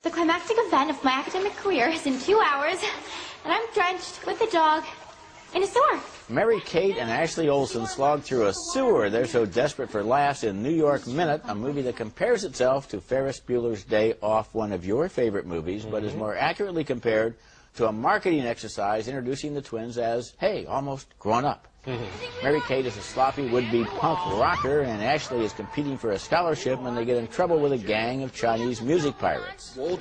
The climactic event of my academic career is in 2 hours, and I'm drenched with a dog in a sewer. Mary-Kate and Ashley Olsen slog through a sewer. They're so desperate for laughs in New York Minute, a movie that compares itself to Ferris Bueller's Day Off, one of your favorite movies, but is more accurately compared to a marketing exercise introducing the twins as, hey, almost grown up. Mary-Kate is a sloppy would-be punk rocker, and Ashley is competing for a scholarship when they get in trouble with a gang of Chinese music pirates. You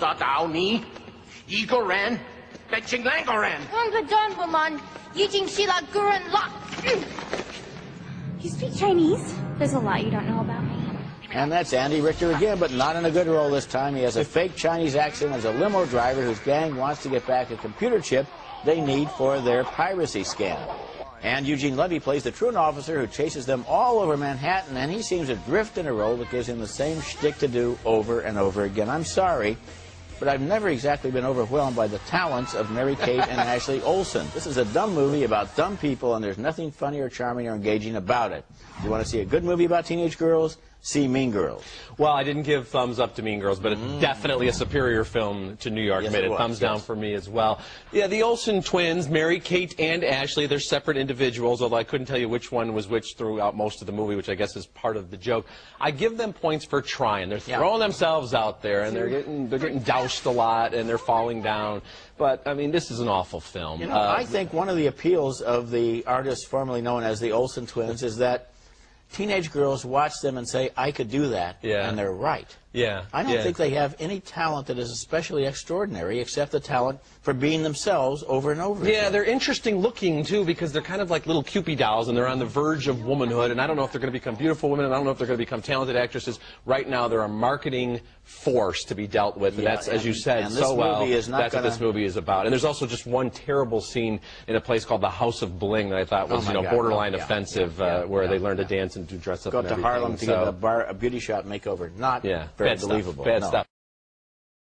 speak Chinese? There's a lot you don't know about me. And that's Andy Richter again, but not in a good role this time. He has a fake Chinese accent as a limo driver whose gang wants to get back a computer chip they need for their piracy scam. And Eugene Levy plays the truant officer who chases them all over Manhattan, and he seems to drift in a role that gives him the same shtick to do over and over again. I'm sorry, but I've never exactly been overwhelmed by the talents of Mary-Kate and Ashley Olsen. This is a dumb movie about dumb people, and there's nothing funny or charming or engaging about it. You want to see a good movie about teenage girls? See Mean Girls. Well, I didn't give thumbs up to Mean Girls, but it's definitely a superior film to New York Minute. Thumbs down for me as well. Yeah, the Olsen twins, Mary-Kate and Ashley, they're separate individuals, although I couldn't tell you which one was which throughout most of the movie, which I guess is part of the joke. I give them points for trying. They're throwing themselves out there, and they're getting doused a lot, and they're falling down. But, I mean, this is an awful film. You know, I think one of the appeals of the artists formerly known as the Olsen twins is that teenage girls watch them and say, I could do that, and they're right. I don't think they have any talent that is especially extraordinary except the talent for being themselves over and over again. They're interesting looking, too, because they're kind of like little Cupid dolls, and they're on the verge of womanhood, and I don't know if they're going to become beautiful women, and I don't know if they're going to become talented actresses. Right now, they're a marketing force to be dealt with, and that's, as you said so well, that's what this movie is about. And there's also just one terrible scene in a place called the House of Bling that I thought was, borderline offensive, where they learn to dance and do dress up Go and to everything. Harlem to get a beauty shop makeover. Not very believable. Bad stuff.